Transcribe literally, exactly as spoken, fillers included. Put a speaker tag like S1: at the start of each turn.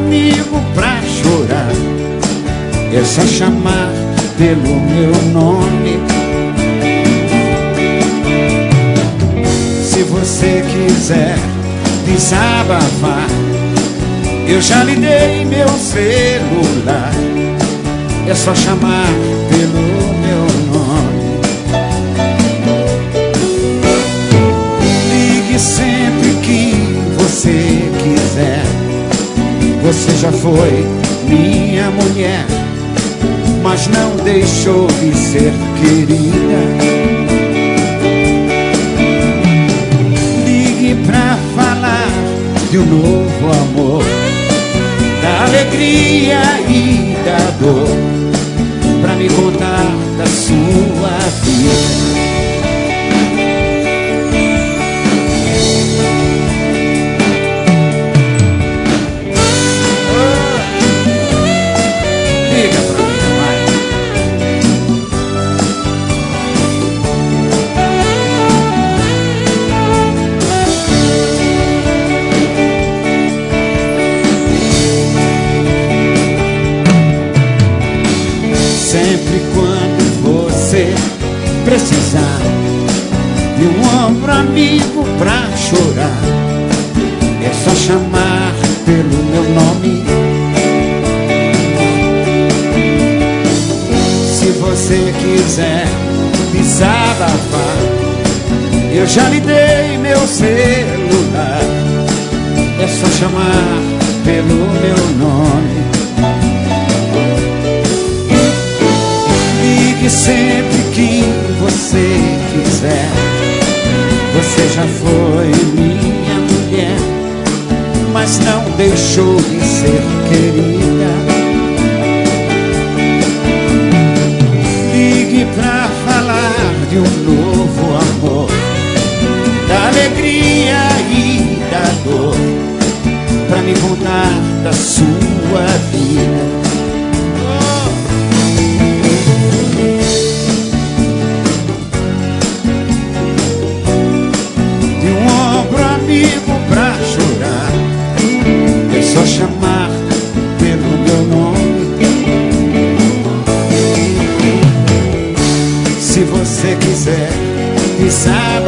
S1: amigo pra chorar, é só chamar pelo meu nome. Se você quiser desabafar, eu já lhe dei meu celular, é só chamar pelo meu nome. Ligue sempre que você quiser. Você já foi minha mulher, mas não deixou de ser querida. Ligue pra falar de um novo amor, da alegria e da dor, pra me contar da sua vida. Sempre quando você precisar de um ombro amigo pra chorar, é só chamar pelo meu nome. Se você quiser desabafar, eu já lhe dei meu celular, é só chamar pelo meu nome. Ligue sempre que você quiser. Você já foi minha mulher, mas não deixou de ser querida. Ligue pra falar de um novo amor, da alegria e da dor, pra me contar da sua vida. Pra chorar, é só chamar pelo meu nome. Se você quiser desabafar,